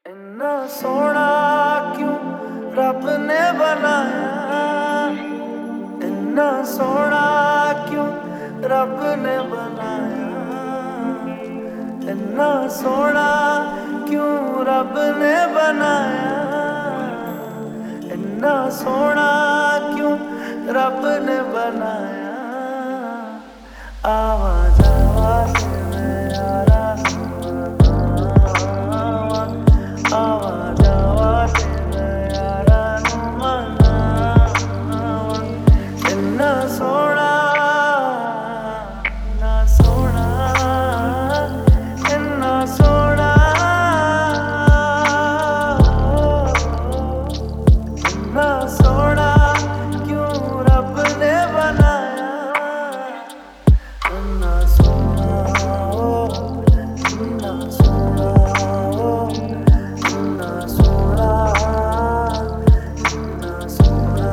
इन्ना सोना क्यों रब ने बनाया, इन्ना सोना क्यों रब ने बनाया, इन्ना सोना क्यों रब ने बनाया, इन्ना सोना क्यों रब ने बनाया। आवा जावा से मैं यारा आवा जावा से मैं यारा नू मनावा। इन्ना सोना इन्ना सोना इन्ना सोना इन्ना सोना क्यों रब ने बनाया, इन्ना सोना इन्ना सोना इन्ना सोना इन्ना सोना।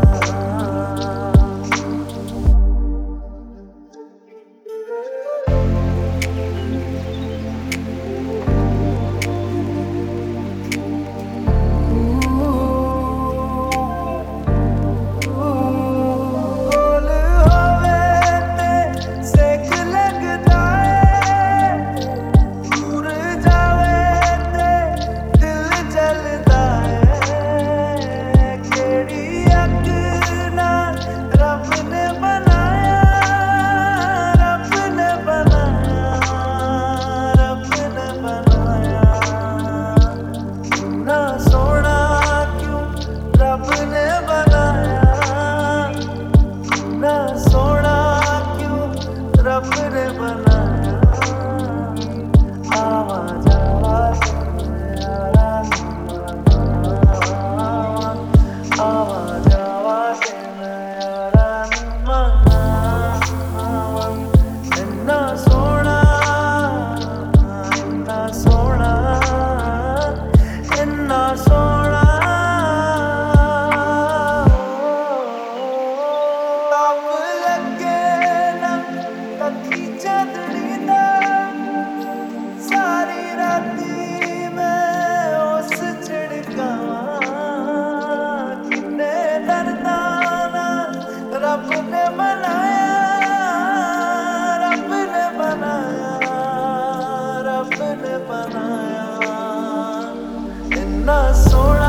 कोल होवे ते सेक लगदा है, दूर जावे ते दिल जलदा है। केड़ी अग नाल रब ने बनाया, रब ने बनाया, रब ने बनाया। इन्ना सोना क्यों रब ने बनाया, इन्ना सोना क्यों रब ने बनाया। आवा जावा से मैं यारा मनावा, आवा जावा से मैं यारा मनावा। इन्ना सोना इन्ना सोना इन्ना सोना। तप लगे ना कथी चंदड़ी दा, सारी राती मैं उस झिड़कावां। किन्ने दर्दां नाल रब ने बनाया, रब ने बनाया, रब ने बनाया। इन्ना सोना